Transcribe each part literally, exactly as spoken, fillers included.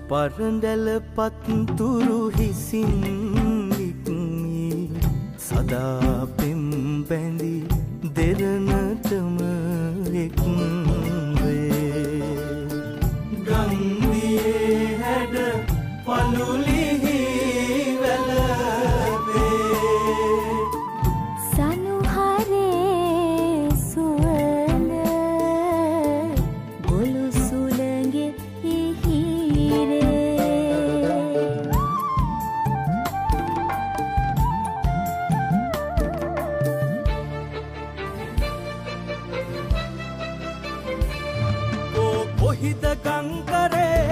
පරඳැල පත්තුරු හිසින් නික්මි සදා පෙම් බැඳි දෙරණටම එක් වේ ගංදියේ හැඩ පළුලිහි වැළපේ සනුහරේ සුවඳ ගොළු සුළඟේ කොහිද ගංකරේ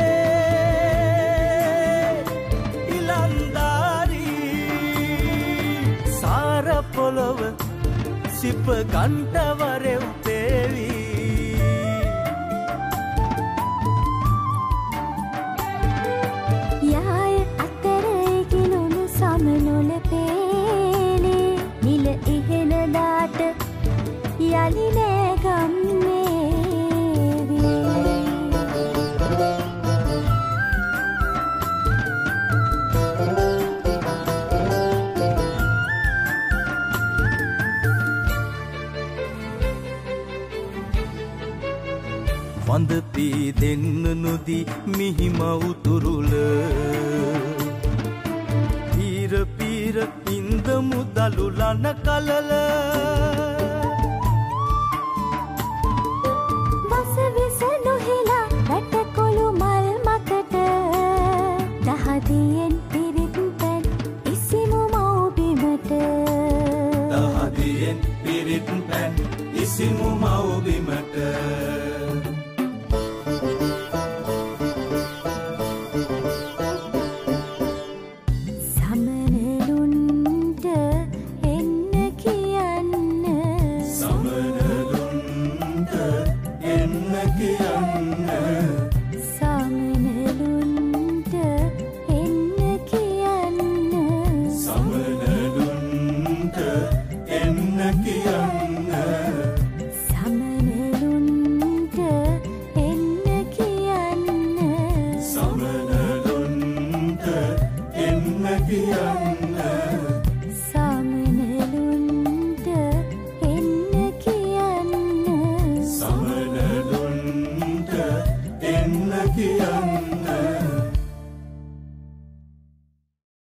ඉලන්දාරී සාර පොළොව සිප කන්ටවරෙව් පේවී යාය අතර ගිලුණු සමනොල පේනේ නිල ඉහෙන දාට යලි නෑ ගම්මේ වඳ පී දෙන්න නොදී මිහිමව් තුරුල පීර පීර ඉන්ද මුදලු ලන කලල වස විස නොහෙලා වැටකොළු මල් මකට දහදියෙන් පිරිත් පැන් ඉසිමු මව් බිමට දහදියෙන් පිරිත් පැන් ඉසිමු මව් බිමට කියන්න